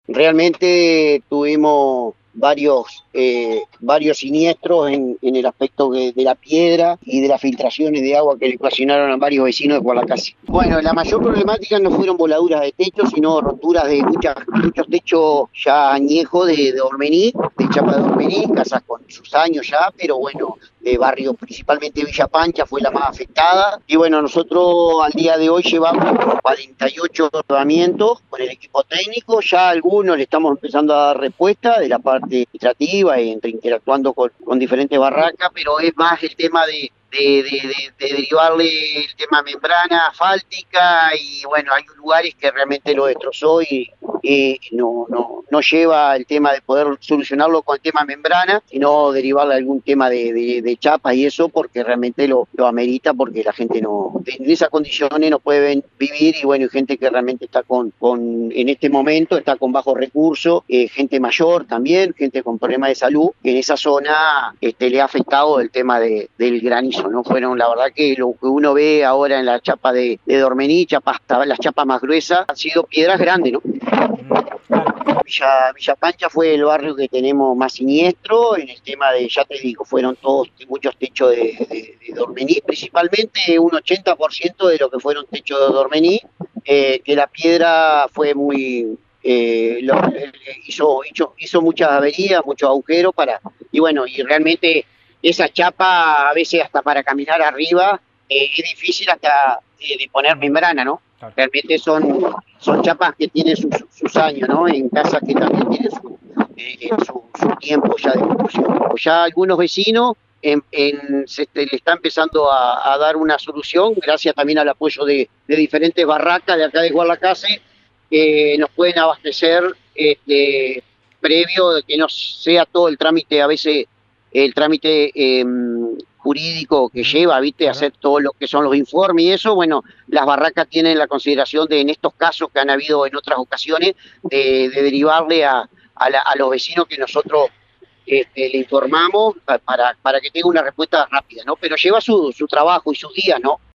Realmente tuvimos varios siniestros en el aspecto de la piedra y de las filtraciones de agua que le ocasionaron a varios vecinos de Gualacase. Bueno, la mayor problemática no fueron voladuras de techo, sino roturas de muchos techos ya añejos de Ormení, de Chapa de Ormení, casas con sus años ya, pero bueno, de barrio, principalmente Villa Pancha, fue la más afectada. Y bueno, nosotros al día de hoy llevamos 48 tratamientos con el equipo técnico, ya algunos le estamos empezando a dar respuesta de la parte administrativa, interactuando con diferentes barracas, pero es más el tema de derivarle el tema membrana asfáltica y bueno, hay lugares que realmente lo destrozó y no lleva el tema de poder solucionarlo con el tema membrana, sino derivarle algún tema de chapas y eso, porque realmente lo amerita, porque la gente en esas condiciones no puede vivir y bueno, hay gente que realmente está en este momento, está con bajos recursos, gente mayor también, gente con problemas de salud, que en esa zona le ha afectado el tema del granizo, ¿no? Fueron, la verdad que lo que uno ve ahora en la chapa de Dormení, las chapas más gruesas, han sido piedras grandes, ¿no? Claro. Villa Pancha fue el barrio que tenemos más siniestro en el tema de, ya te digo, fueron muchos techos de Dormení, principalmente un 80% de lo que fueron techos de Dormení, que la piedra fue muy, hizo muchas averías, muchos agujeros y bueno, y realmente esa chapa a veces hasta para caminar arriba es difícil hasta de poner membrana, ¿no? Claro. Realmente son chapas que tienen sus años, ¿no? En casas que también tienen su tiempo ya de construcción. Ya algunos vecinos le está empezando a dar una solución, gracias también al apoyo de diferentes barracas de acá de Guadalacase, que nos pueden abastecer previo de que no sea todo el trámite, a veces el trámite jurídico que lleva, ¿viste? Claro. Hacer todo lo que son los informes y eso, bueno, las barracas tienen la consideración de, en estos casos que han habido en otras ocasiones, de derivarle a los vecinos que nosotros le informamos para que tenga una respuesta rápida, ¿no? Pero lleva su trabajo y sus días, ¿no?